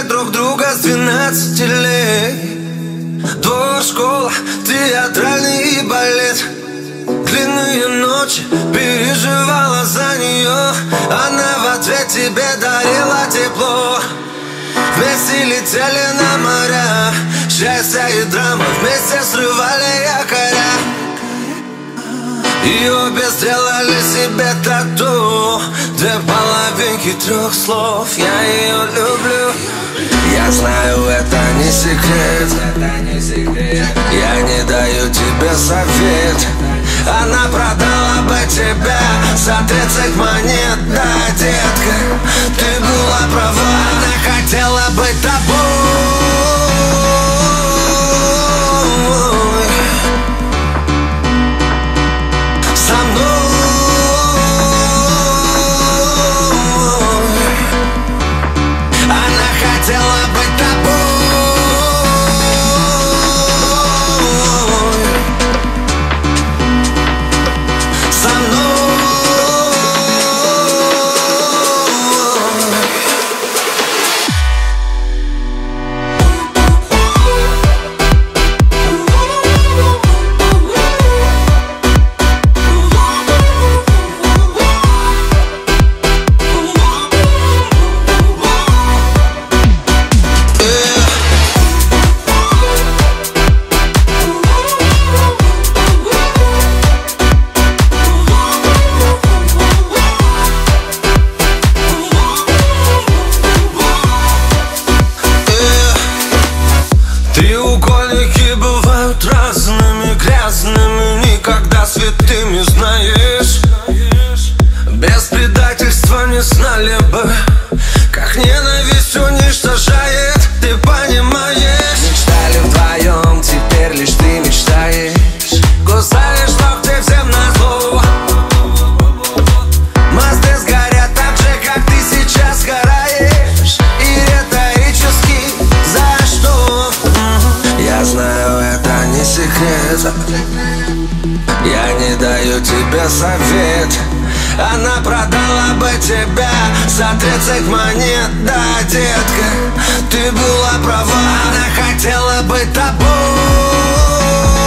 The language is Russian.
знали друг друга с 12 лет. Двор, школа, театральный балет. Длинные ночи, переживала за нее. Она в ответ тебе дарила тепло. Вместе летели на моря, счастье и драма вместе срывали якоря. И обе сделали себе тату, две половинки трех слов. Я ее люблю. Я знаю, это не секрет. Я не даю тебе совет. Она продала бы тебя за 30 монет, да, детка. Ты была права, она хотела быть тобой. Со мной. Она хотела быть тобой. Со мной. Треугольники бывают разными, грязными, никогда святыми, знаешь. Без предательства не знали бы, как ненависть уничтожает, ты понимаешь. Мечтали вдвоем, теперь лишь ты мечтаешь. Кусаешь локти всем назло. Мосты сгорят так же, как ты сейчас сгораешь. И риторически за что? Я знаю, это не секрет. Я не даю тебе совет. Она продала бы тебя за 30 монет, да, детка. Ты была права, она хотела быть тобой.